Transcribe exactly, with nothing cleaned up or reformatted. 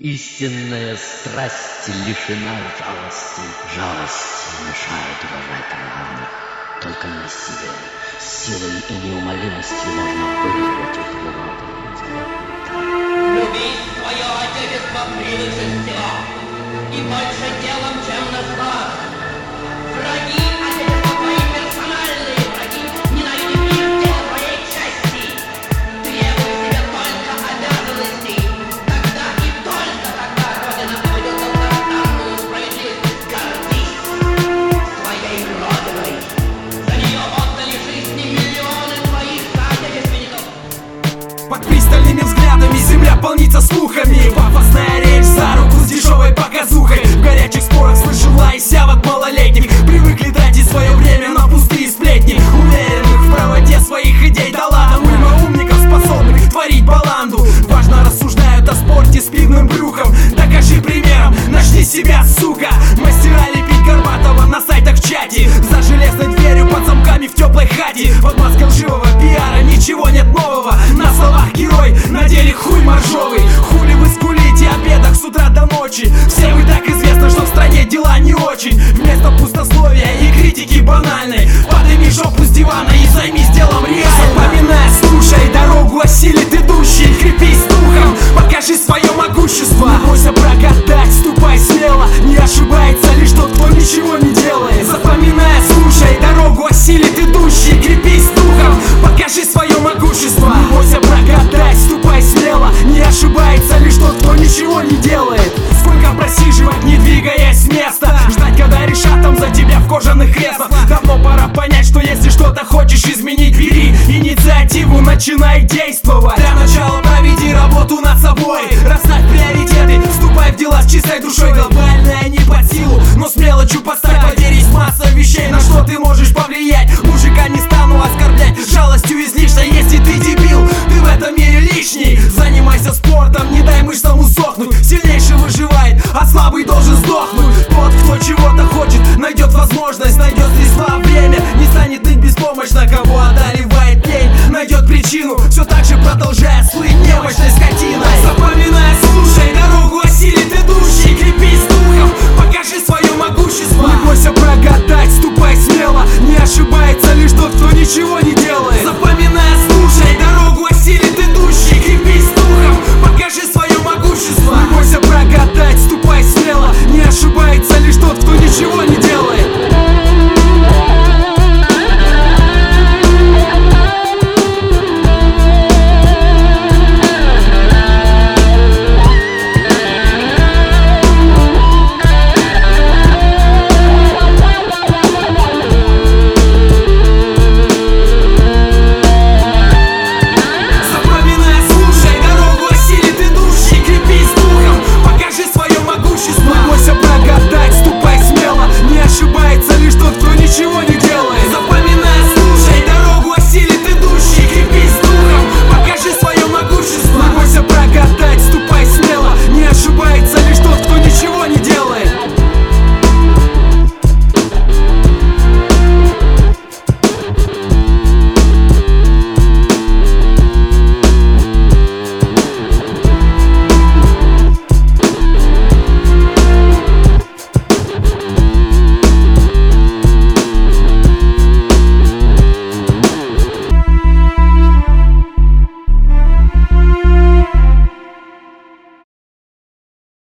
Истинная страсть лишена жалости. Жалость мешает уважать равных. Только на себе, силой и неумолимостью можно вырвать их уроды. Любить свое отечество превыше всего, и больше делом, чем на словах. Враги отечества твои персональные враги, ненавидят мир дело твоей части. Требуй себе только обязанностей, тогда и только тогда Родина поведет долгожданную справедливость. Гордись своей Родиной. За нее отдали жизни миллионы твоих соотечественников. Под пристальными взглядами земля полнится слухами. Пафосная речь за руку с дешевой показухой. В горячих спорах слышал лай сявок малолетних. Привыкли тратить свое время на пустые сплетни. Уверенных в правоте своих идей да ладно. Уйма умников, способных творить баланду. Важно рассуждают о спорте с пивным брюхом. Докажи примером, начни себя, сука. Мастера лепить Горбатова на сайтах в чате. За железной дверью под замками в теплой хате. Под маской лживого пиара ничего нет нового. На словах герой, на деле хуй моржовый. Хули вы скулите о бедах с утра до ночи. Все вы так известно, что в стране дела не очень. Вместо пустословия и критики банальной подними жопу с дивана и займись делом реальным. Запоминай, слушай, дорогу осилит идущий. Крепись духом, покажи свое могущество.